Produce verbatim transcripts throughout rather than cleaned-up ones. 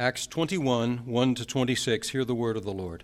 Acts twenty-one, one to twenty-six, hear the word of the Lord.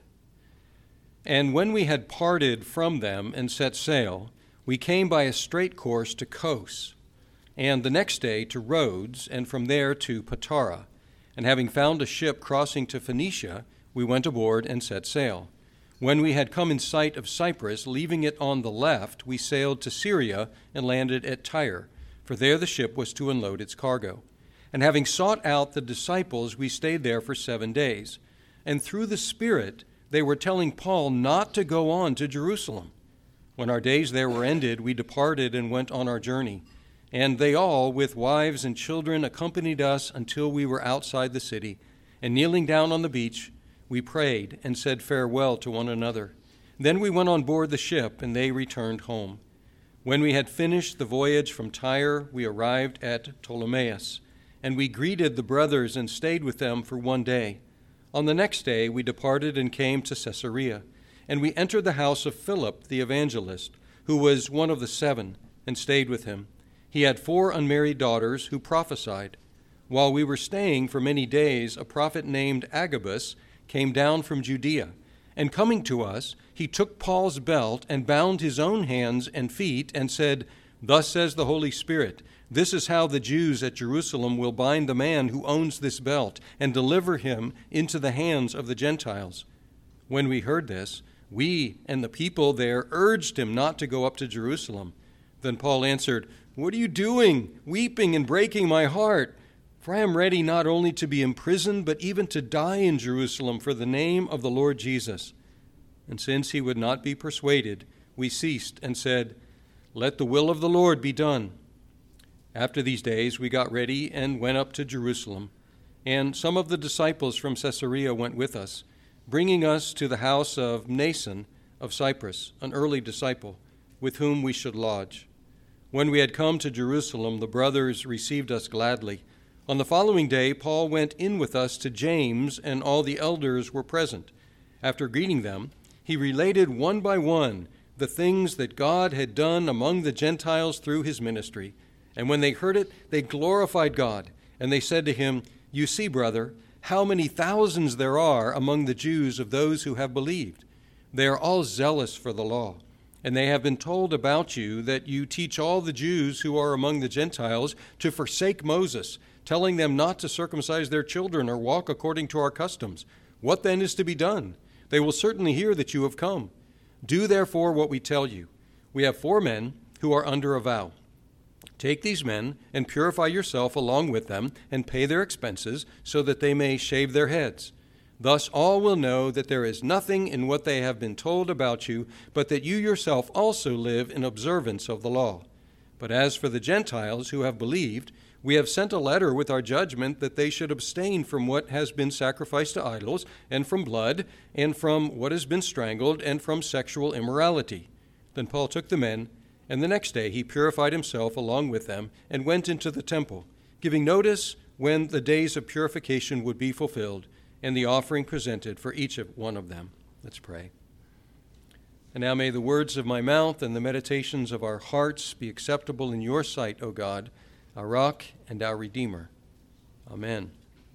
And when we had parted from them and set sail, we came by a straight course to Kos, and the next day to Rhodes, and from there to Patara. And having found a ship crossing to Phoenicia, we went aboard and set sail. When we had come in sight of Cyprus, leaving it on the left, we sailed to Syria and landed at Tyre, for there the ship was to unload its cargo. And having sought out the disciples, we stayed there for seven days. And through the Spirit, they were telling Paul not to go on to Jerusalem. When our days there were ended, we departed and went on our journey. And they all, with wives and children, accompanied us until we were outside the city. And kneeling down on the beach, we prayed and said farewell to one another. Then we went on board the ship, and they returned home. When we had finished the voyage from Tyre, we arrived at Ptolemais. And we greeted the brothers and stayed with them for one day. On the next day we departed and came to Caesarea. And we entered the house of Philip the evangelist, who was one of the seven, and stayed with him. He had four unmarried daughters who prophesied. While we were staying for many days, a prophet named Agabus came down from Judea. And coming to us, he took Paul's belt and bound his own hands and feet and said, "Thus says the Holy Spirit, this is how the Jews at Jerusalem will bind the man who owns this belt and deliver him into the hands of the Gentiles." When we heard this, we and the people there urged him not to go up to Jerusalem. Then Paul answered, "What are you doing, weeping and breaking my heart? For I am ready not only to be imprisoned, but even to die in Jerusalem for the name of the Lord Jesus." And since he would not be persuaded, we ceased and said, "Let the will of the Lord be done." After these days we got ready and went up to Jerusalem, and some of the disciples from Caesarea went with us, bringing us to the house of Mnason of Cyprus, an early disciple, with whom we should lodge. When we had come to Jerusalem, the brothers received us gladly. On the following day, Paul went in with us to James, and all the elders were present. After greeting them, he related one by one the things that God had done among the Gentiles through his ministry. And when they heard it, they glorified God, and they said to him, "You see, brother, how many thousands there are among the Jews of those who have believed. They are all zealous for the law, and they have been told about you that you teach all the Jews who are among the Gentiles to forsake Moses, telling them not to circumcise their children or walk according to our customs. What then is to be done? They will certainly hear that you have come. Do therefore what we tell you. We have four men who are under a vow. Take these men and purify yourself along with them and pay their expenses so that they may shave their heads. Thus all will know that there is nothing in what they have been told about you, but that you yourself also live in observance of the law. But as for the Gentiles who have believed, we have sent a letter with our judgment that they should abstain from what has been sacrificed to idols, and from blood, and from what has been strangled, and from sexual immorality." Then Paul took the men, and the next day he purified himself along with them and went into the temple, giving notice when the days of purification would be fulfilled and the offering presented for each of one of them. Let's pray. And now may the words of my mouth and the meditations of our hearts be acceptable in your sight, O God, our rock and our Redeemer. Amen.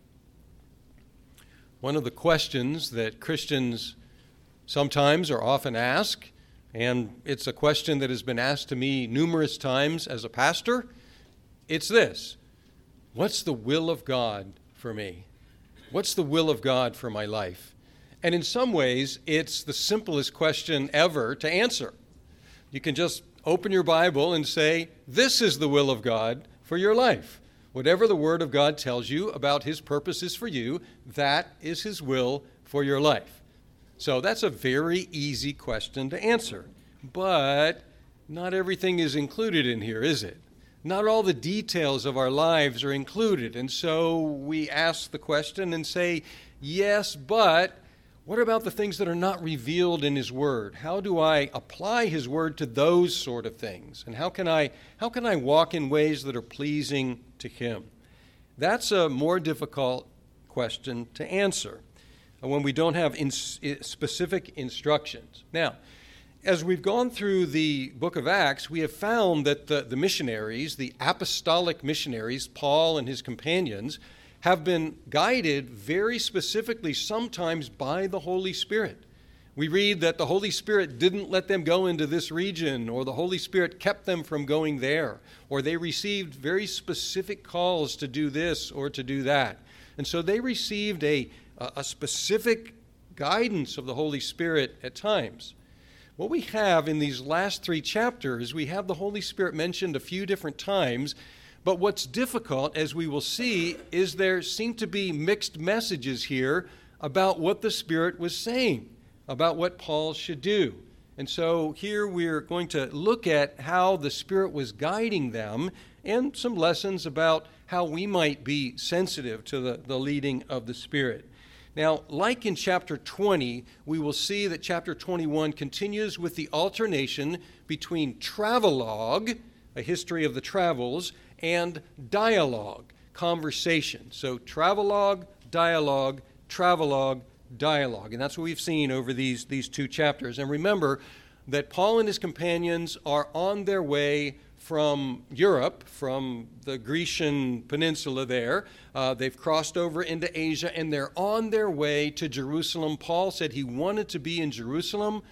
One of the questions that Christians sometimes or often ask, and it's a question that has been asked to me numerous times as a pastor, it's this: what's the will of God for me? What's the will of God for my life? And in some ways, it's the simplest question ever to answer. You can just open your Bible and say, this is the will of God for your life. Whatever the Word of God tells you about His purposes for you, that is His will for your life. So that's a very easy question to answer. But not everything is included in here, is it? Not all the details of our lives are included. And so we ask the question and say, yes, but what about the things that are not revealed in His Word? How do I apply His Word to those sort of things? And how can I, how can I walk in ways that are pleasing to Him? That's a more difficult question to answer when we don't have in specific instructions. Now, as we've gone through the book of Acts, we have found that the, the missionaries, the apostolic missionaries, Paul and his companions, have been guided very specifically sometimes by the Holy Spirit. We read that the Holy Spirit didn't let them go into this region, or the Holy Spirit kept them from going there, or they received very specific calls to do this or to do that. And so they received a, a specific guidance of the Holy Spirit at times. What we have in these last three chapters, we have the Holy Spirit mentioned a few different times, but what's difficult, as we will see, is there seem to be mixed messages here about what the Spirit was saying, about what Paul should do. And so here we're going to look at how the Spirit was guiding them and some lessons about how we might be sensitive to the, the leading of the Spirit. Now, like in chapter twenty, we will see that chapter twenty-one continues with the alternation between travelogue, a history of the travels, and dialogue, conversation. So travelogue, dialogue, travelogue, dialogue. And that's what we've seen over these, these two chapters. And remember that Paul and his companions are on their way from Europe, from the Grecian peninsula there. Uh, they've crossed over into Asia, and they're on their way to Jerusalem. Paul said he wanted to be in Jerusalem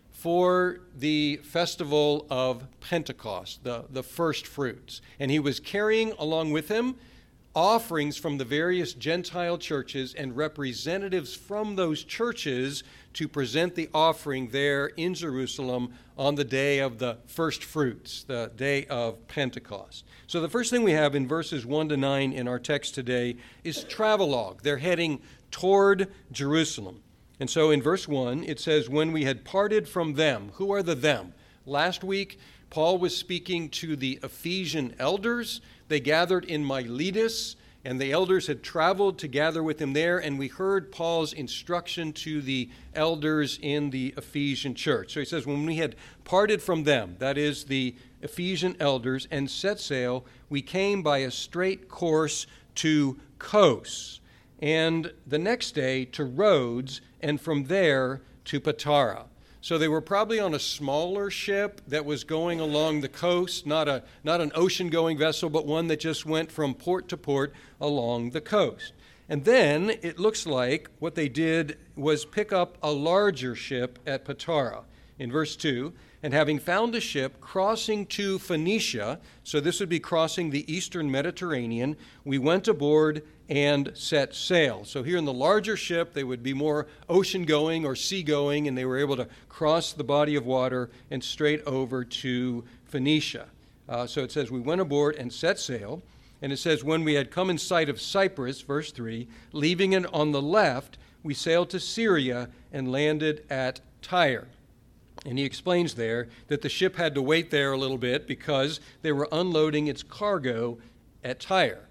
for the festival of Pentecost, the, the first fruits. And he was carrying along with him offerings from the various Gentile churches and representatives from those churches to present the offering there in Jerusalem on the day of the first fruits, the day of Pentecost. So the first thing we have in verses one to nine in our text today is travelogue. They're heading toward Jerusalem. And so in verse one, it says, when we had parted from them. Who are the them? Last week, Paul was speaking to the Ephesian elders. They gathered in Miletus, and the elders had traveled to gather with him there, and we heard Paul's instruction to the elders in the Ephesian church. So he says, when we had parted from them, that is the Ephesian elders, and set sail, we came by a straight course to Kos, and the next day to Rhodes, and from there to Patara. So they were probably on a smaller ship that was going along the coast, not a not an ocean-going vessel, but one that just went from port to port along the coast. And then it looks like what they did was pick up a larger ship at Patara. In verse two, and having found a ship crossing to Phoenicia, so this would be crossing the eastern Mediterranean, we went aboard and set sail. So here in the larger ship, they would be more ocean-going or sea-going, and they were able to cross the body of water and straight over to Phoenicia. Uh, so it says, we went aboard and set sail, and it says, when we had come in sight of Cyprus, verse three, leaving it on the left, we sailed to Syria and landed at Tyre. And he explains there that the ship had to wait there a little bit because they were unloading its cargo at Tyre.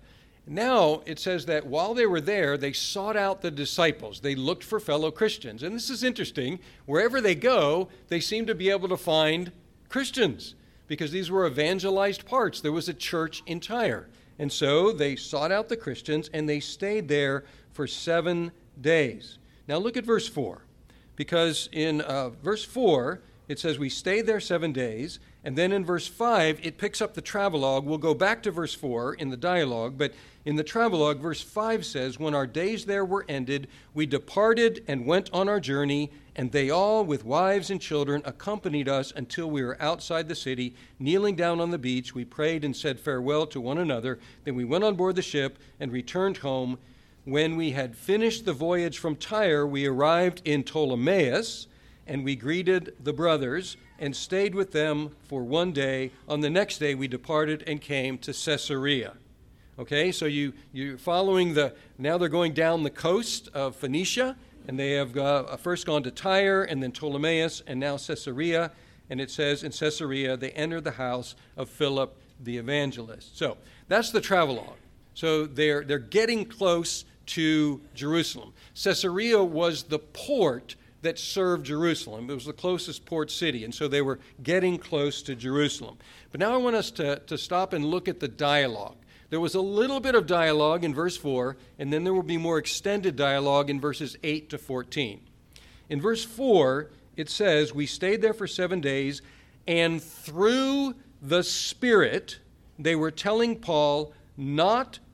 Now it says that while they were there, they sought out the disciples. They looked for fellow Christians. And this is interesting. Wherever they go, they seem to be able to find Christians because these were evangelized parts. There was a church in Tyre. And so they sought out the Christians, and they stayed there for seven days. Now look at verse four. Because in uh, verse four, it says we stayed there seven days, and then in verse five, it picks up the travelogue. We'll go back to verse four in the dialogue, but in the travelogue, verse five says, when our days there were ended, we departed and went on our journey, and they all, with wives and children, accompanied us until we were outside the city. Kneeling down on the beach, we prayed and said farewell to one another. Then we went on board the ship and returned home. When we had finished the voyage from Tyre, we arrived in Ptolemais, and we greeted the brothers and stayed with them for one day. On the next day, we departed and came to Caesarea. Okay, so you, you're following the, now they're going down the coast of Phoenicia, and they have uh, first gone to Tyre, and then Ptolemais, and now Caesarea. And it says in Caesarea, they entered the house of Philip the evangelist. So that's the travelogue. So they're they're getting close to Jerusalem. Caesarea was the port that served Jerusalem. It was the closest port city, and so they were getting close to Jerusalem. But now I want us to, to stop and look at the dialogue. There was a little bit of dialogue in verse four, and then there will be more extended dialogue in verses eight to fourteen. In verse four, it says, we stayed there for seven days, and through the Spirit, they were telling Paul not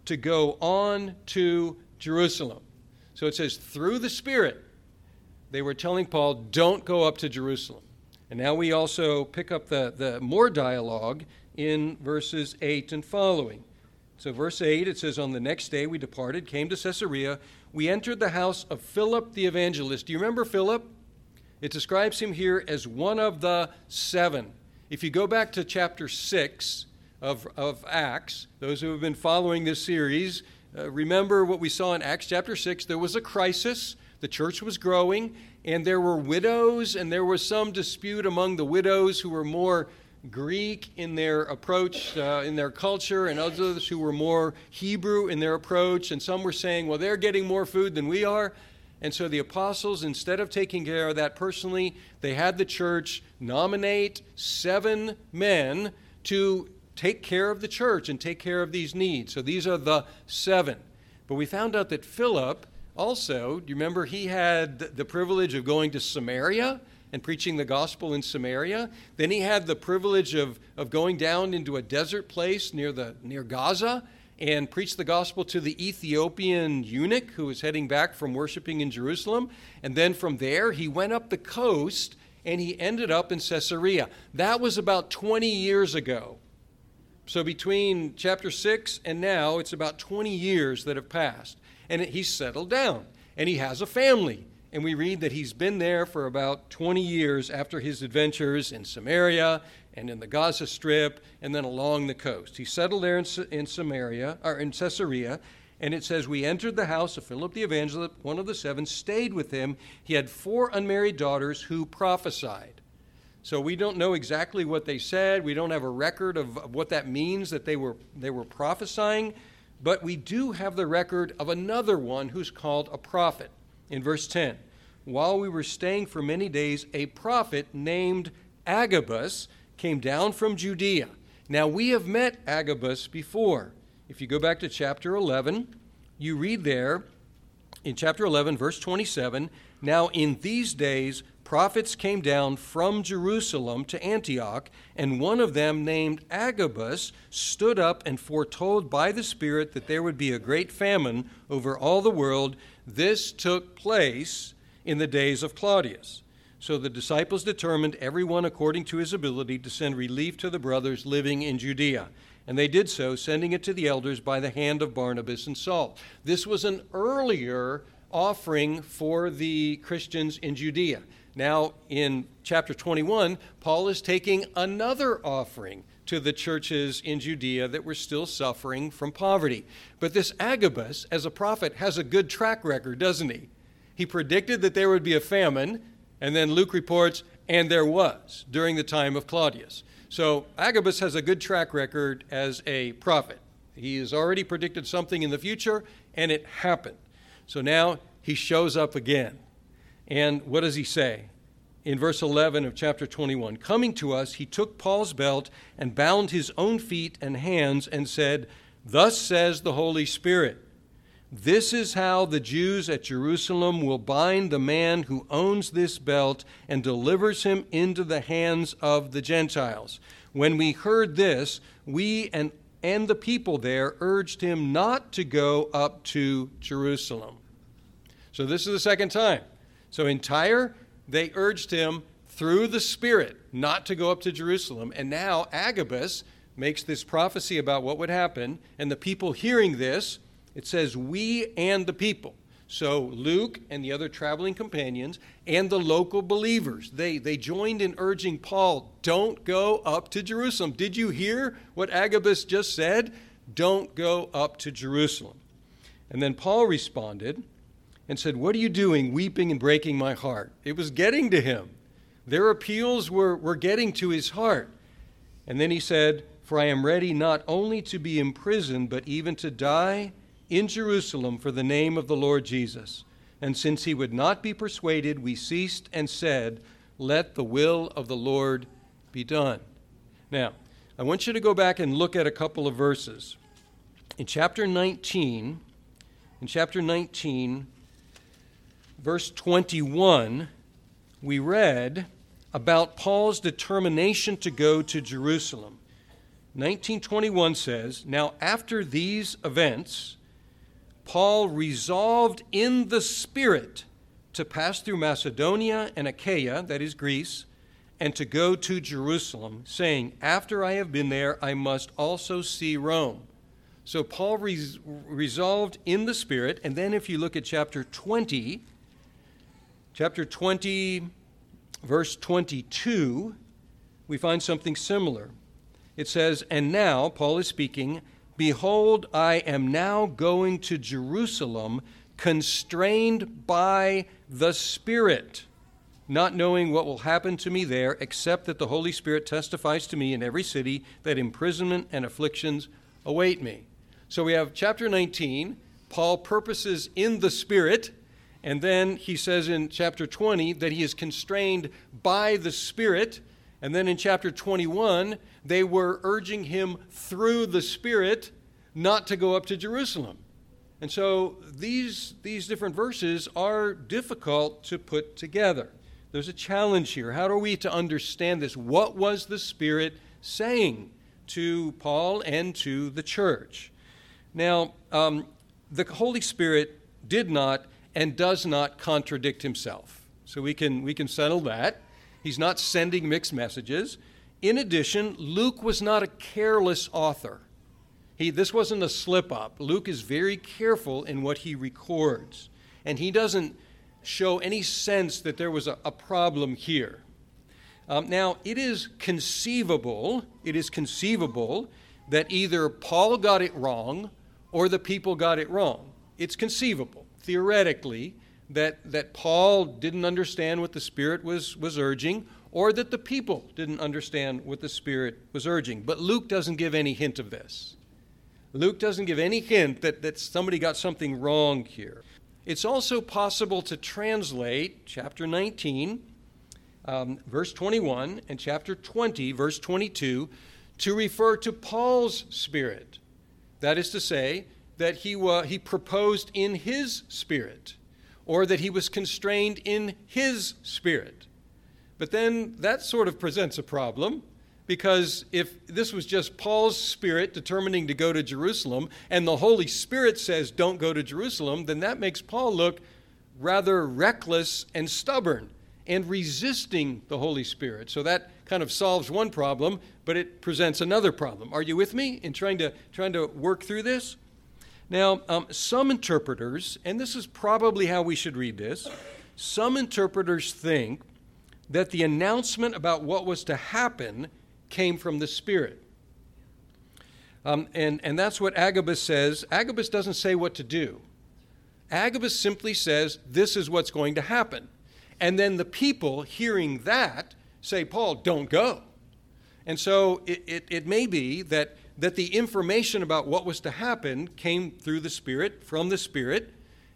to go on to Jerusalem. So it says, through the Spirit, they were telling Paul, don't go up to Jerusalem. And now we also pick up the, the more dialogue in verses eight and following. So verse eight, it says, on the next day we departed, came to Caesarea. We entered the house of Philip the evangelist. Do you remember Philip? It describes him here as one of the seven. If you go back to chapter six of, of Acts, those who have been following this series, uh, remember what we saw in Acts chapter six. There was a crisis. The church was growing, and there were widows, and there was some dispute among the widows who were more Greek in their approach, uh, in their culture, and others who were more Hebrew in their approach. And some were saying, well, they're getting more food than we are. And so the apostles, instead of taking care of that personally, they had the church nominate seven men to take care of the church and take care of these needs. So these are the seven. But we found out that Philip also, do you remember he had the privilege of going to Samaria and preaching the gospel in Samaria? Then he had the privilege of, of going down into a desert place near the near Gaza and preached the gospel to the Ethiopian eunuch who was heading back from worshiping in Jerusalem. And then from there, he went up the coast and he ended up in Caesarea. That was about twenty years ago. So between chapter six and now, it's about twenty years that have passed. And he's settled down, and he has a family. And we read that he's been there for about twenty years after his adventures in Samaria and in the Gaza Strip and then along the coast. He settled there in, in Samaria, or in Caesarea, and it says, we entered the house of Philip the evangelist, one of the seven, stayed with him. He had four unmarried daughters who prophesied. So we don't know exactly what they said. We don't have a record of, of what that means, that they were they were prophesying. But we do have the record of another one who's called a prophet. In verse ten, while we were staying for many days, a prophet named Agabus came down from Judea. Now, we have met Agabus before. If you go back to chapter eleven, you read there in chapter eleven, verse twenty-seven, now in these days prophets came down from Jerusalem to Antioch, and one of them, named Agabus, stood up and foretold by the Spirit that there would be a great famine over all the world. This took place in the days of Claudius. So the disciples determined, everyone according to his ability, to send relief to the brothers living in Judea. And they did so, sending it to the elders by the hand of Barnabas and Saul. This was an earlier offering for the Christians in Judea. Now, in chapter twenty-one, Paul is taking another offering to the churches in Judea that were still suffering from poverty. But this Agabus, as a prophet, has a good track record, doesn't he? He predicted that there would be a famine, and then Luke reports, and there was, during the time of Claudius. So Agabus has a good track record as a prophet. He has already predicted something in the future, and it happened. So now he shows up again. And what does he say? In verse eleven of chapter twenty-one, coming to us, he took Paul's belt and bound his own feet and hands and said, thus says the Holy Spirit, this is how the Jews at Jerusalem will bind the man who owns this belt and delivers him into the hands of the Gentiles. When we heard this, we and, and the people there urged him not to go up to Jerusalem. So this is the second time. So in Tyre, they urged him through the Spirit not to go up to Jerusalem. And now Agabus makes this prophecy about what would happen. And the people hearing this, it says, we and the people. So Luke and the other traveling companions and the local believers, they, they joined in urging Paul, don't go up to Jerusalem. Did you hear what Agabus just said? Don't go up to Jerusalem. And then Paul responded and said, what are you doing, weeping and breaking my heart? It was getting to him. Their appeals were, were getting to his heart. And then he said, for I am ready not only to be imprisoned, but even to die in Jerusalem for the name of the Lord Jesus. And since he would not be persuaded, we ceased and said, let the will of the Lord be done. Now, I want you to go back and look at a couple of verses. In chapter nineteen, in chapter nineteen, verse twenty-one, we read about Paul's determination to go to Jerusalem. nineteen twenty-one says, "Now after these events, Paul resolved in the Spirit to pass through Macedonia and Achaia," that is Greece, "and to go to Jerusalem, saying, after I have been there, I must also see Rome." So Paul res- resolved in the Spirit, and then if you look at chapter twenty, chapter twenty, verse twenty-two, we find something similar. It says, "And now," Paul is speaking, "behold, I am now going to Jerusalem, constrained by the Spirit, not knowing what will happen to me there, except that the Holy Spirit testifies to me in every city that imprisonment and afflictions await me." So we have chapter nineteen, Paul purposes in the Spirit, and then he says in chapter twenty that he is constrained by the Spirit, and then in chapter twenty-one, they were urging him through the Spirit not to go up to Jerusalem. And so these, these different verses are difficult to put together. There's a challenge here. How are we to understand this? What was the Spirit saying to Paul and to the church? Now, um, the Holy Spirit did not and does not contradict himself. So we can, we can settle that. He's not sending mixed messages. In addition, Luke was not a careless author. He, this wasn't a slip-up. Luke is very careful in what he records, and he doesn't show any sense that there was a, a problem here. Um, now, it is conceivable, it is conceivable that either Paul got it wrong or the people got it wrong. It's conceivable, theoretically, that, that Paul didn't understand what the Spirit was, was urging, or that the people didn't understand what the Spirit was urging. But Luke doesn't give any hint of this. Luke doesn't give any hint that, that somebody got something wrong here. It's also possible to translate chapter nineteen, um, verse twenty-one, and chapter twenty, verse twenty-two, to refer to Paul's spirit. That is to say, that he, uh, he proposed in his spirit, or that he was constrained in his spirit. But then that sort of presents a problem, because if this was just Paul's spirit determining to go to Jerusalem, and the Holy Spirit says don't go to Jerusalem, then that makes Paul look rather reckless and stubborn and resisting the Holy Spirit. So that kind of solves one problem, but it presents another problem. Are you with me in trying to, trying to work through this? Now, um, some interpreters, and this is probably how we should read this, some interpreters think that the announcement about what was to happen came from the Spirit. Um, and, and that's what Agabus says. Agabus doesn't say what to do. Agabus simply says, this is what's going to happen. And then the people, hearing that, say, Paul, don't go. And so it, it, it may be that, that the information about what was to happen came through the Spirit, from the Spirit,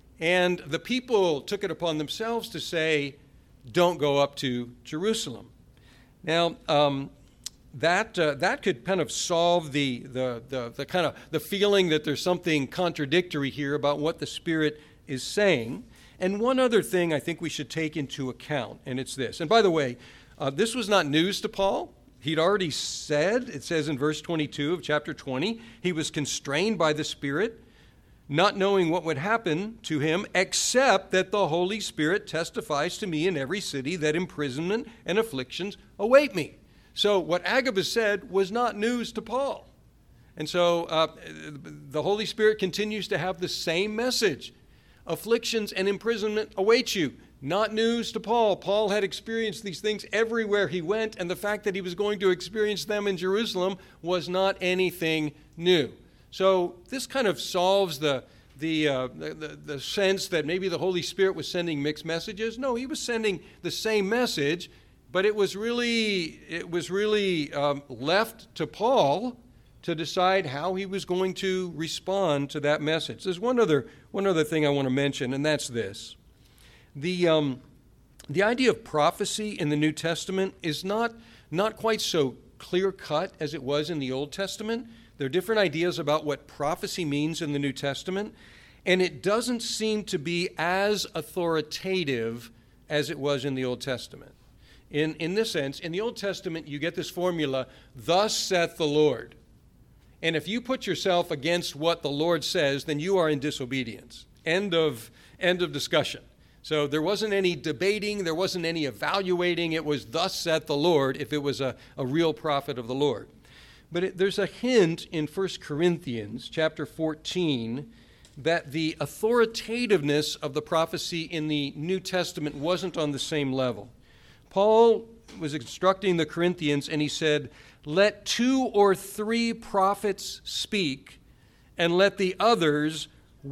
and the people took it upon themselves to say, don't go up to Jerusalem. Now, um, that uh, that could kind of solve the, the the the kind of the feeling that there's something contradictory here about what the Spirit is saying. And one other thing I think we should take into account, and it's this. And by the way, uh, this was not news to Paul. He'd already said, it says in verse twenty-two of chapter twenty, he was constrained by the Spirit, not knowing what would happen to him, except that the Holy Spirit testifies to me in every city that imprisonment and afflictions await me. So what Agabus said was not news to Paul. And so uh, the Holy Spirit continues to have the same message. Afflictions and imprisonment await you. Not news to Paul. Paul had experienced these things everywhere he went, and the fact that he was going to experience them in Jerusalem was not anything new. So this kind of solves the, the, uh, the, the sense that maybe the Holy Spirit was sending mixed messages. No, he was sending the same message, but it was really, it was really um, left to Paul to decide how he was going to respond to that message. There's one other, one other thing I want to mention, and that's this. The, um, the idea of prophecy in the New Testament is not, not quite so clear-cut as it was in the Old Testament. There are different ideas about what prophecy means in the New Testament, and it doesn't seem to be as authoritative as it was in the Old Testament. In, in this sense, in the Old Testament, you get this formula, thus saith the Lord. And if you put yourself against what the Lord says, then you are in disobedience. End of, end of discussion. So there wasn't any debating, there wasn't any evaluating. It was thus saith the Lord if it was a, a real prophet of the Lord. But it, there's a hint in First Corinthians chapter fourteen that the authoritativeness of the prophecy in the New Testament wasn't on the same level. Paul was instructing the Corinthians, and he said, let two or three prophets speak, and let the others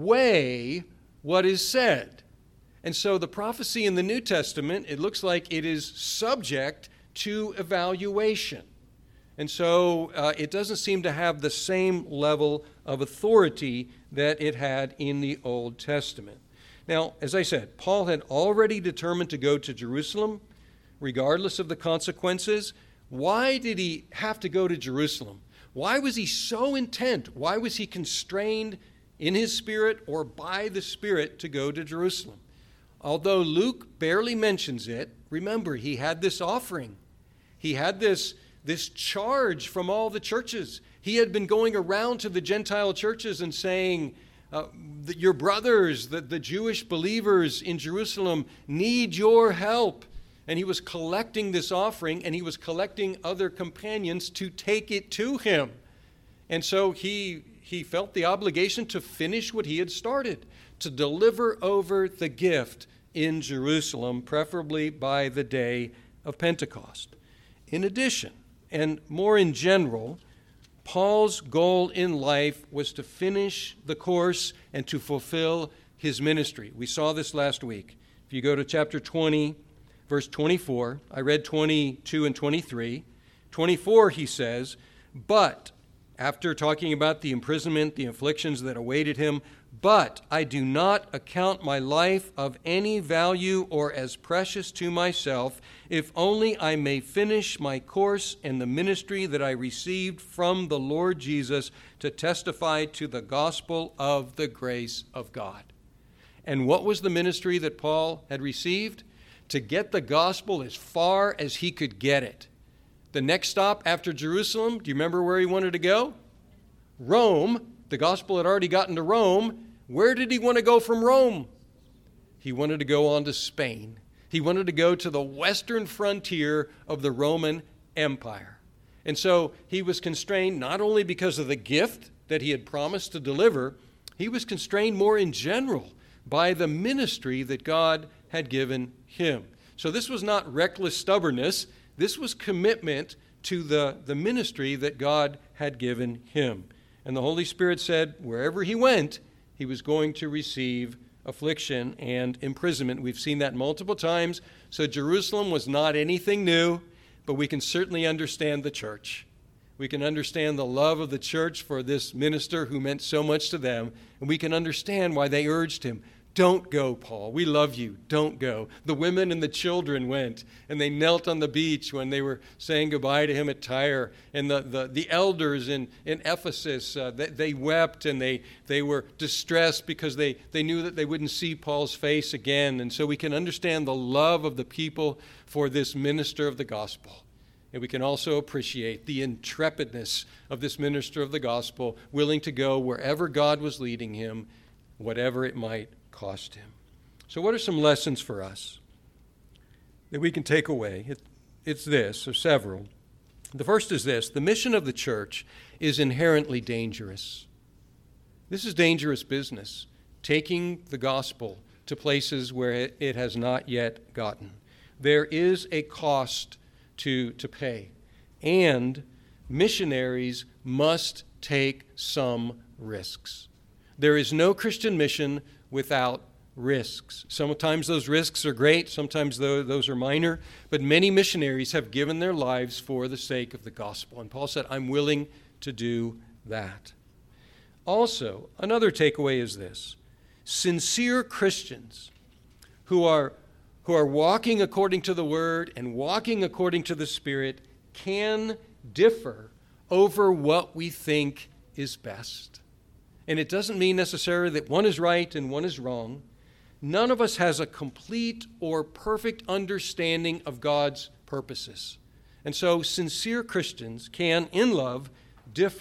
weigh what is said. And so the prophecy in the New Testament, it looks like it is subject to evaluation. And so uh, it doesn't seem to have the same level of authority that it had in the Old Testament. Now, as I said, Paul had already determined to go to Jerusalem, regardless of the consequences. Why did he have to go to Jerusalem? Why was he so intent? Why was he constrained in his spirit or by the Spirit to go to Jerusalem? Although Luke barely mentions it, remember, he had this offering. He had this, this charge from all the churches. He had been going around to the Gentile churches and saying, uh, that your brothers, the, the Jewish believers in Jerusalem, need your help. And he was collecting this offering, and he was collecting other companions to take it to him. And so he, he felt the obligation to finish what he had started, to deliver over the gift in Jerusalem, preferably by the day of Pentecost. In addition, and more in general, Paul's goal in life was to finish the course and to fulfill his ministry. We saw this last week. If you go to chapter twenty, verse twenty-four, I read twenty-two and twenty-three. twenty-four, he says, but, after talking about the imprisonment, the afflictions that awaited him, but I do not account my life of any value or as precious to myself, if only I may finish my course in the ministry that I received from the Lord Jesus to testify to the gospel of the grace of God. And what was the ministry that Paul had received? To get the gospel as far as he could get it. The next stop after Jerusalem, do you remember where he wanted to go? Rome. The gospel had already gotten to Rome. Where did he want to go from Rome? He wanted to go on to Spain. He wanted to go to the western frontier of the Roman Empire. And so he was constrained not only because of the gift that he had promised to deliver, he was constrained more in general by the ministry that God had given him. So this was not reckless stubbornness. This was commitment to the, the ministry that God had given him. And the Holy Spirit said wherever he went, he was going to receive affliction and imprisonment. We've seen that multiple times. So Jerusalem was not anything new, but we can certainly understand the church. We can understand the love of the church for this minister who meant so much to them, and we can understand why they urged him. Don't go, Paul. We love you. Don't go. The women and the children went, and they knelt on the beach when they were saying goodbye to him at Tyre. And the, the, the elders in, in Ephesus, uh, they, they wept and they, they were distressed because they, they knew that they wouldn't see Paul's face again. And so we can understand the love of the people for this minister of the gospel. And we can also appreciate the intrepidness of this minister of the gospel, willing to go wherever God was leading him, whatever it might cost him. So what are some lessons for us that we can take away? It, it's this, or several. The first is this: the mission of the church is inherently dangerous. This is dangerous business, taking the gospel to places where it, it has not yet gotten. There is a cost to, to pay, and missionaries must take some risks. There is no Christian mission without risks. Sometimes those risks are great, sometimes those are minor, but many missionaries have given their lives for the sake of the gospel. And Paul said, I'm willing to do that. Also, another takeaway is this: sincere Christians who are, who are walking according to the Word and walking according to the Spirit can differ over what we think is best. And it doesn't mean necessarily that one is right and one is wrong. None of us has a complete or perfect understanding of God's purposes. And so sincere Christians can, in love, differ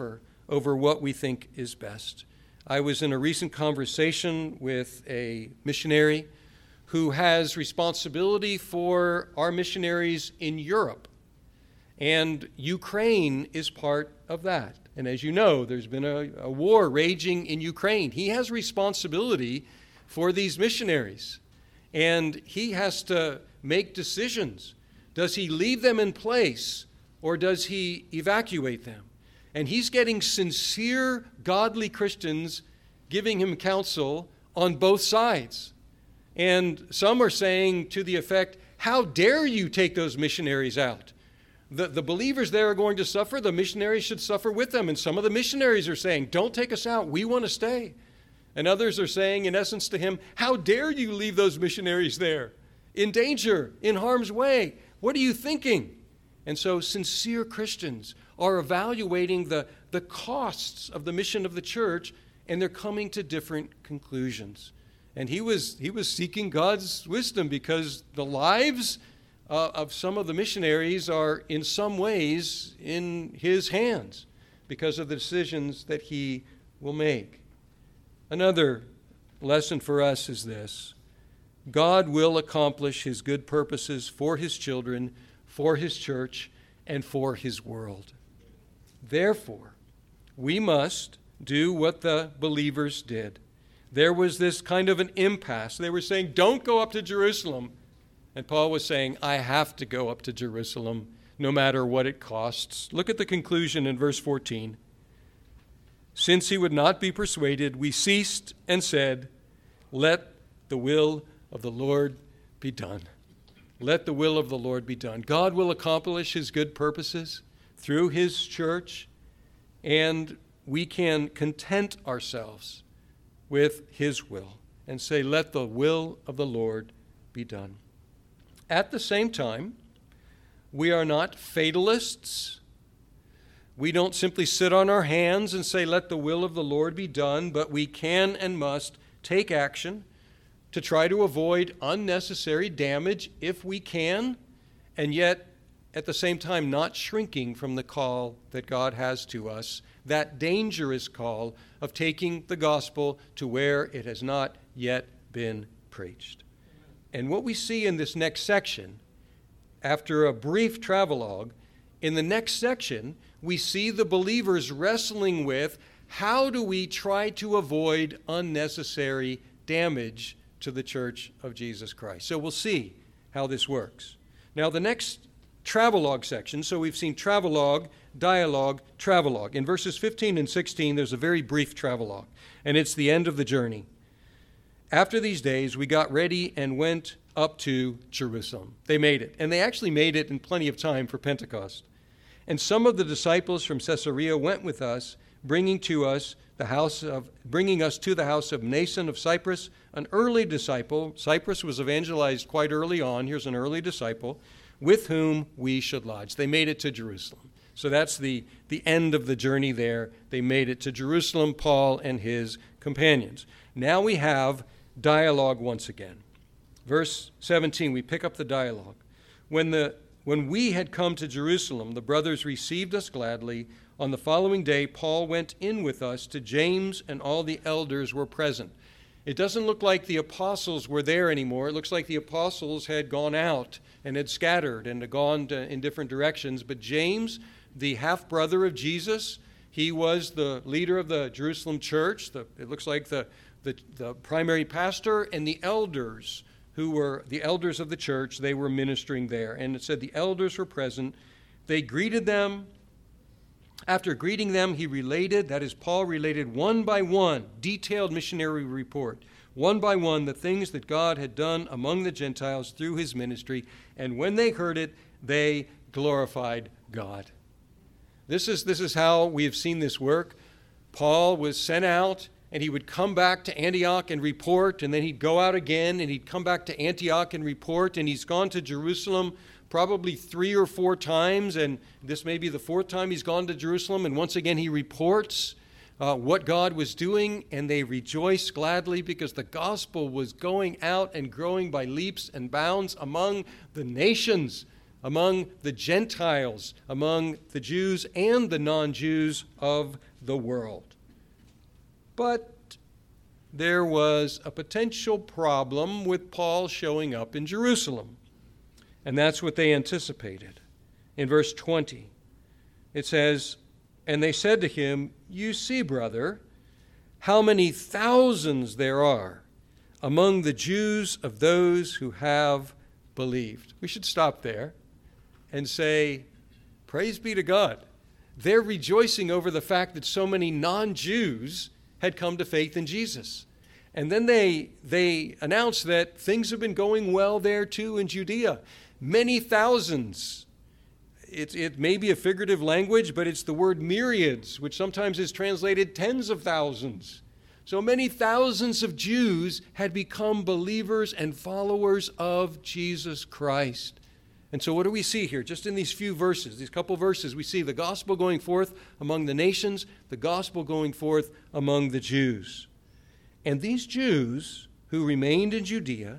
over what we think is best. I was in a recent conversation with a missionary who has responsibility for our missionaries in Europe. And Ukraine is part of that. And as you know, there's been a, a war raging in Ukraine. He has responsibility for these missionaries. And he has to make decisions. Does he leave them in place or does he evacuate them? And he's getting sincere, godly Christians giving him counsel on both sides. And some are saying to the effect, how dare you take those missionaries out? The, the believers there are going to suffer. The missionaries should suffer with them. And some of the missionaries are saying, don't take us out. We want to stay. And others are saying, in essence, to him, how dare you leave those missionaries there? In danger, in harm's way. What are you thinking? And so sincere Christians are evaluating the, the costs of the mission of the church, and they're coming to different conclusions. And he was he was seeking God's wisdom because the lives uh, of some of the missionaries are in some ways in his hands because of the decisions that he will make. Another lesson for us is this: God will accomplish his good purposes for his children, for his church, and for his world. Therefore, we must do what the believers did. There was this kind of an impasse. They were saying, don't go up to Jerusalem. And Paul was saying, I have to go up to Jerusalem, no matter what it costs. Look at the conclusion in verse fourteen. Since he would not be persuaded, we ceased and said, let the will of the Lord be done. Let the will of the Lord be done. God will accomplish his good purposes through his church, and we can content ourselves with his will and say, let the will of the Lord be done. At the same time, we are not fatalists. We don't simply sit on our hands and say, let the will of the Lord be done, but we can and must take action to try to avoid unnecessary damage if we can, and yet at the same time not shrinking from the call that God has to us, that dangerous call of taking the gospel to where it has not yet been preached. And what we see in this next section, after a brief travelogue, in the next section, we see the believers wrestling with how do we try to avoid unnecessary damage to the church of Jesus Christ. So we'll see how this works. Now, the next travelogue section, so we've seen travelogue, dialogue, travelogue. In verses fifteen and sixteen, there's a very brief travelogue, and it's the end of the journey. After these days, we got ready and went up to Jerusalem. They made it, and they actually made it in plenty of time for Pentecost. And some of the disciples from Caesarea went with us, bringing to us the house of, bringing us to the house of Mnason of Cyprus, an early disciple. Cyprus was evangelized quite early on. Here's an early disciple, with whom we should lodge. They made it to Jerusalem. So that's the, the end of the journey there. They made it to Jerusalem, Paul and his companions. Now we have dialogue once again. Verse seventeen, we pick up the dialogue. When the when we had come to Jerusalem, the brothers received us gladly. On the following day, Paul went in with us to James, and all the elders were present. It doesn't look like the apostles were there anymore. It looks like the apostles had gone out and had scattered and had gone to, in different directions. But James, the half-brother of Jesus, he was the leader of the Jerusalem church. The, it looks like the, the, the primary pastor, and the elders who were the elders of the church, they were ministering there. And it said the elders were present. They greeted them. After greeting them, he related, that is, Paul related one by one, detailed missionary report, one by one, the things that God had done among the Gentiles through his ministry. And when they heard it, they glorified God. This is, this is how we have seen this work. Paul was sent out, and he would come back to Antioch and report, and then he'd go out again, and he'd come back to Antioch and report, and he's gone to Jerusalem probably three or four times, and this may be the fourth time he's gone to Jerusalem, and once again he reports uh, what God was doing, and they rejoice gladly because the gospel was going out and growing by leaps and bounds among the nations, among the Gentiles, among the Jews and the non-Jews of the world. But there was a potential problem with Paul showing up in Jerusalem, and that's what they anticipated. In verse twenty, it says, "And they said to him, 'You see, brother, how many thousands there are among the Jews of those who have believed.'" We should stop there and say, praise be to God. They're rejoicing over the fact that so many non-Jews had come to faith in Jesus. And then they they announce that things have been going well there too in Judea. Many thousands. It, it may be a figurative language, but it's the word myriads, which sometimes is translated tens of thousands. So many thousands of Jews had become believers and followers of Jesus Christ. And so what do we see here? Just in these few verses, these couple verses, we see the gospel going forth among the nations, the gospel going forth among the Jews. And these Jews who remained in Judea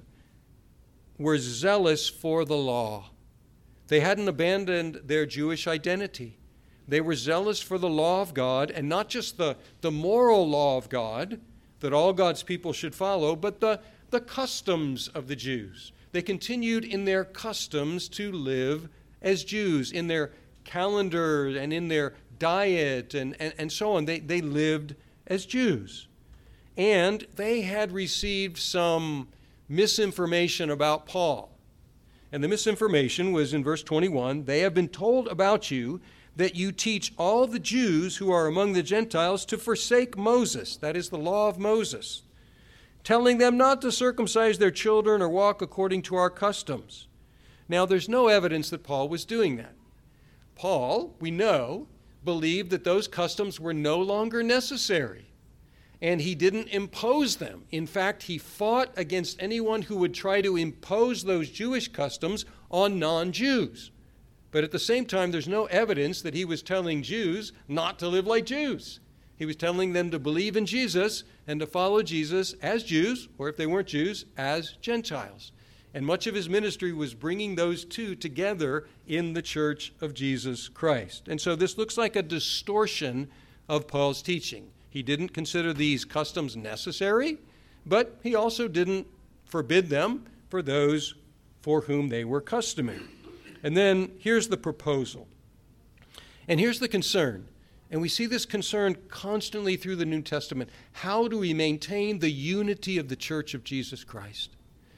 were zealous for the law. They hadn't abandoned their Jewish identity. They were zealous for the law of God, and not just the, the moral law of God that all God's people should follow, but the, the customs of the Jews. They continued in their customs to live as Jews, in their calendar and in their diet and, and, and so on. They, they lived as Jews. And they had received some misinformation about Paul. And the misinformation was in verse twenty-one, "They have been told about you that you teach all the Jews who are among the Gentiles to forsake Moses," that is the law of Moses, "telling them not to circumcise their children or walk according to our customs." Now, there's no evidence that Paul was doing that. Paul, we know, believed that those customs were no longer necessary, and he didn't impose them. In fact, he fought against anyone who would try to impose those Jewish customs on non-Jews. But at the same time, there's no evidence that he was telling Jews not to live like Jews. He was telling them to believe in Jesus and to follow Jesus as Jews, or if they weren't Jews, as Gentiles. And much of his ministry was bringing those two together in the church of Jesus Christ. And so this looks like a distortion of Paul's teaching. He didn't consider these customs necessary, but he also didn't forbid them for those for whom they were customary. And then here's the proposal. And here's the concern. And we see this concern constantly through the New Testament. How do we maintain the unity of the church of Jesus Christ?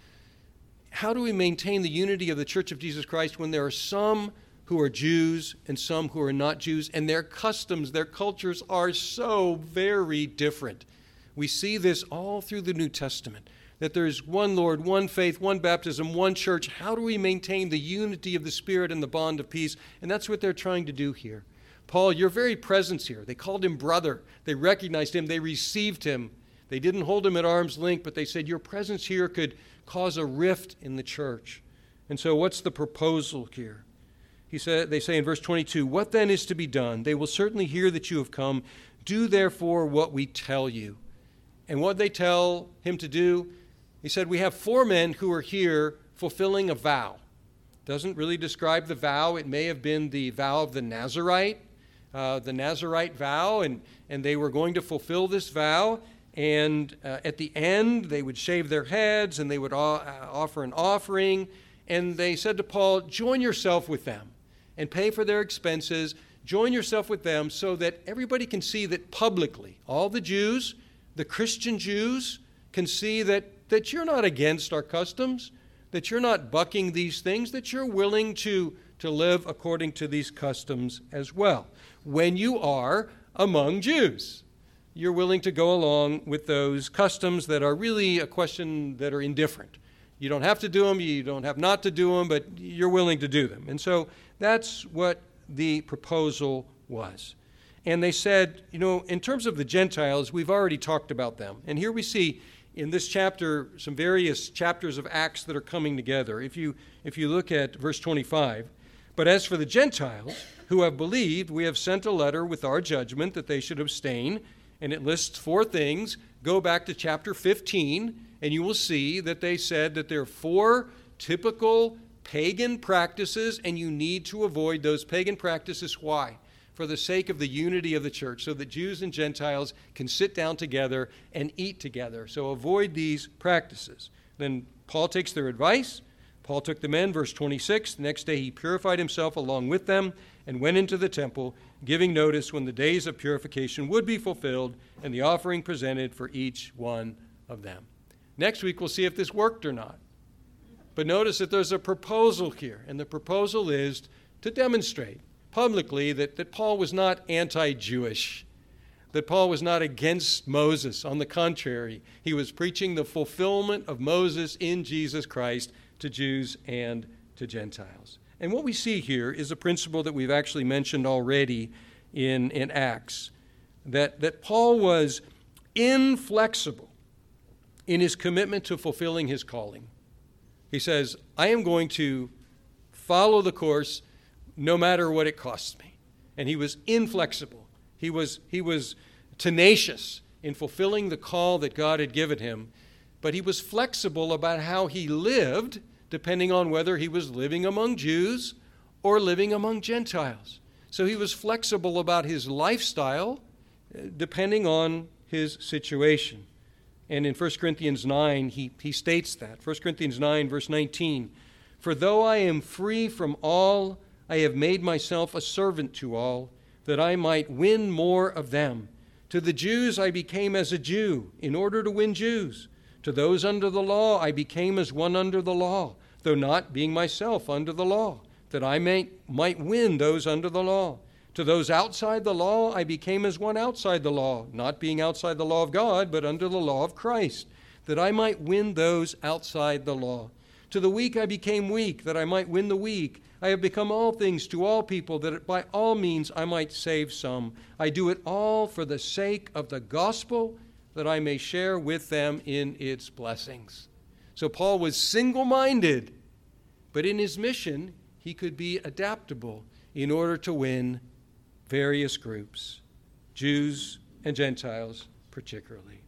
How do we maintain the unity of the church of Jesus Christ when there are some who are Jews and some who are not Jews, and their customs, their cultures are so very different? We see this all through the New Testament, that there's one Lord, one faith, one baptism, one church. How do we maintain the unity of the Spirit and the bond of peace? And that's what they're trying to do here. Paul, your very presence here. They called him brother. They recognized him. They received him. They didn't hold him at arm's length, but they said your presence here could cause a rift in the church. And so what's the proposal here? He said, they say in verse twenty-two, "What then is to be done? They will certainly hear that you have come. Do therefore what we tell you." And what they tell him to do? He said, we have four men who are here fulfilling a vow. Doesn't really describe the vow. It may have been the vow of the Nazarite, uh, the Nazarite vow, and, and they were going to fulfill this vow. And uh, at the end, they would shave their heads and they would uh, offer an offering. And they said to Paul, join yourself with them and pay for their expenses. Join yourself with them so that everybody can see that publicly, all the Jews, the Christian Jews, can see that that you're not against our customs, that you're not bucking these things, that you're willing to, to live according to these customs as well. When you are among Jews, you're willing to go along with those customs that are really a question that are indifferent. You don't have to do them, you don't have not to do them, but you're willing to do them. And so that's what the proposal was. And they said, you know, in terms of the Gentiles, we've already talked about them. And here we see in this chapter, some various chapters of Acts that are coming together. If you if you look at verse twenty-five, "But as for the Gentiles who have believed, we have sent a letter with our judgment that they should abstain." And it lists four things. Go back to chapter fifteen, and you will see that they said that there are four typical pagan practices, and you need to avoid those pagan practices. Why? for the sake of the unity of the church, so that Jews and Gentiles can sit down together and eat together. So avoid these practices. Then Paul takes their advice. Paul took the men, verse twenty-six. The next day he purified himself along with them and went into the temple, giving notice when the days of purification would be fulfilled and the offering presented for each one of them. Next week we'll see if this worked or not. But notice that there's a proposal here, and the proposal is to demonstrate publicly that, that Paul was not anti-Jewish, that Paul was not against Moses. On the contrary, he was preaching the fulfillment of Moses in Jesus Christ to Jews and to Gentiles. And what we see here is a principle that we've actually mentioned already in, in Acts, that, that Paul was inflexible in his commitment to fulfilling his calling. He says, I am going to follow the course no matter what it costs me. And he was inflexible. He was, he was tenacious in fulfilling the call that God had given him, but he was flexible about how he lived, depending on whether he was living among Jews or living among Gentiles. So he was flexible about his lifestyle, depending on his situation. And in First Corinthians nine, he, he states that. First Corinthians nine, verse nineteen, for though I am free from all, I have made myself a servant to all, that I might win more of them. To the Jews I became as a Jew, in order to win Jews. To those under the law I became as one under the law, though not being myself under the law, that I may, might win those under the law. To those outside the law I became as one outside the law, not being outside the law of God, but under the law of Christ, that I might win those outside the law. To the weak I became weak, that I might win the weak. I have become all things to all people, that by all means I might save some. I do it all for the sake of the gospel, that I may share with them in its blessings. So Paul was single-minded, but in his mission he could be adaptable in order to win various groups, Jews and Gentiles particularly.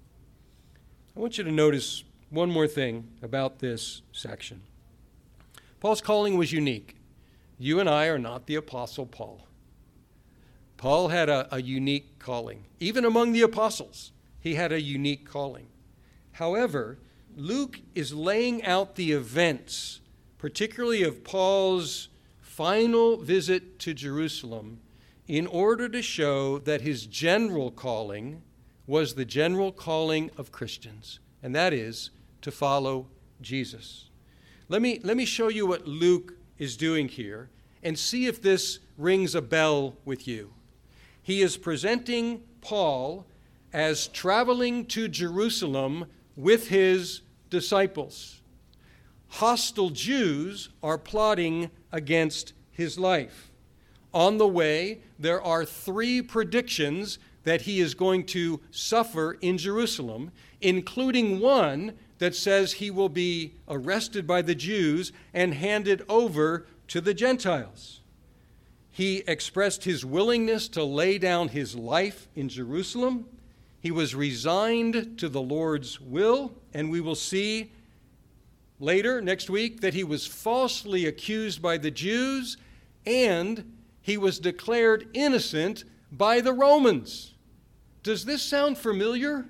I want you to notice one more thing about this section. Paul's calling was unique. You and I are not the Apostle Paul. Paul had a, a unique calling. Even among the apostles, he had a unique calling. However, Luke is laying out the events, particularly of Paul's final visit to Jerusalem, in order to show that his general calling was the general calling of Christians, and that is to follow Jesus. Let me, let me show you what Luke is doing here and see if this rings a bell with you. He is presenting Paul as traveling to Jerusalem with his disciples. Hostile Jews are plotting against his life. On the way, there are three predictions that he is going to suffer in Jerusalem, including one that says he will be arrested by the Jews and handed over to the Gentiles. He expressed his willingness to lay down his life in Jerusalem. He was resigned to the Lord's will, and we will see later, next week, that he was falsely accused by the Jews, and he was declared innocent by the Romans. Does this sound familiar?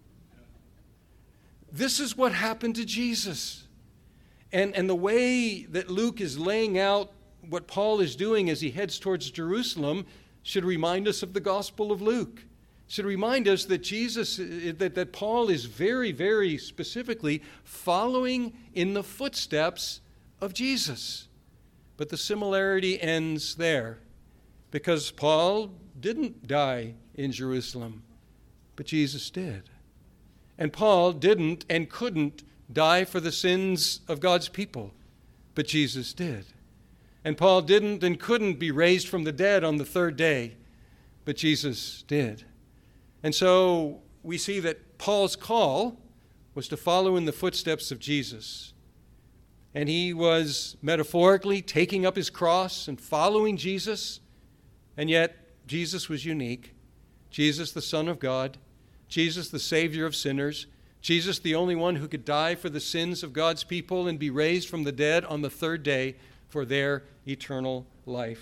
This is what happened to Jesus. And, and the way that Luke is laying out what Paul is doing as he heads towards Jerusalem should remind us of the Gospel of Luke. Should remind us that Jesus, that, that Paul is very, very specifically following in the footsteps of Jesus. But the similarity ends there, because Paul didn't die in Jerusalem, but Jesus did. And Paul didn't and couldn't die for the sins of God's people, but Jesus did. And Paul didn't and couldn't be raised from the dead on the third day, but Jesus did. And so we see that Paul's call was to follow in the footsteps of Jesus. And he was metaphorically taking up his cross and following Jesus. And yet Jesus was unique. Jesus, the Son of God. Jesus, the Savior of sinners. Jesus, the only one who could die for the sins of God's people and be raised from the dead on the third day for their eternal life.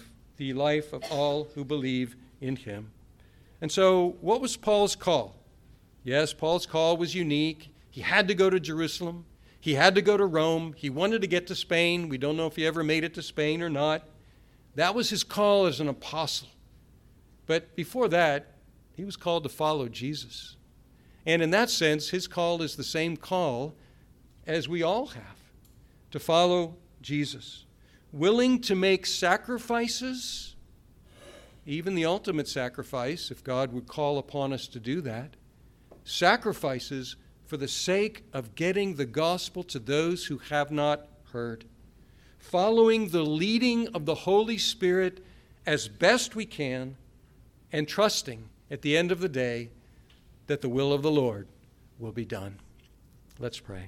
the life of all who believe in him. And so, what was Paul's call? Yes, Paul's call was unique. He had to go to Jerusalem. He had to go to Rome. He wanted to get to Spain. We don't know if he ever made it to Spain or not. That was his call as an apostle. But before that, he was called to follow Jesus. And in that sense, his call is the same call as we all have, to follow Jesus. Willing to make sacrifices, even the ultimate sacrifice, if God would call upon us to do that, sacrifices for the sake of getting the gospel to those who have not heard, following the leading of the Holy Spirit as best we can, and trusting at the end of the day that the will of the Lord will be done. Let's pray.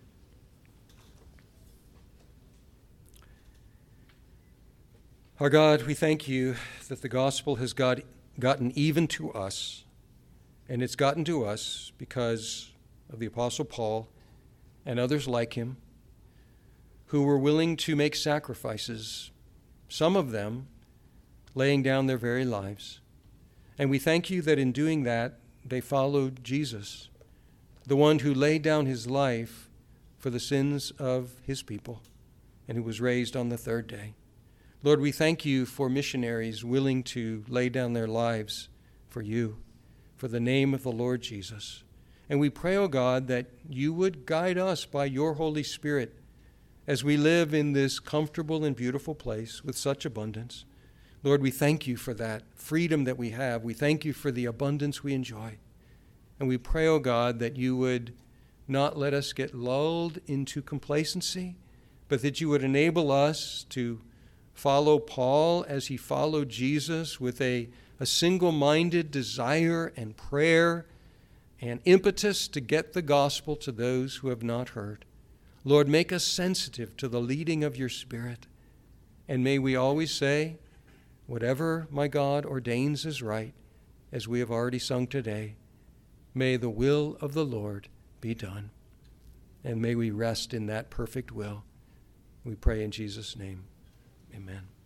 Our God, we thank you that the gospel has got, gotten even to us, and it's gotten to us because of the Apostle Paul and others like him who were willing to make sacrifices, some of them laying down their very lives. And we thank you that in doing that, they followed Jesus, the one who laid down his life for the sins of his people and who was raised on the third day. Lord, we thank you for missionaries willing to lay down their lives for you, for the name of the Lord Jesus. And we pray, O God, that you would guide us by your Holy Spirit as we live in this comfortable and beautiful place with such abundance. Lord, we thank you for that freedom that we have. We thank you for the abundance we enjoy. And we pray, O God, that you would not let us get lulled into complacency, but that you would enable us to follow Paul as he followed Jesus with a, a single-minded desire and prayer and impetus to get the gospel to those who have not heard. Lord, make us sensitive to the leading of your Spirit. And may we always say, whatever my God ordains is right, as we have already sung today, may the will of the Lord be done. And may we rest in that perfect will. We pray in Jesus' name. Amen.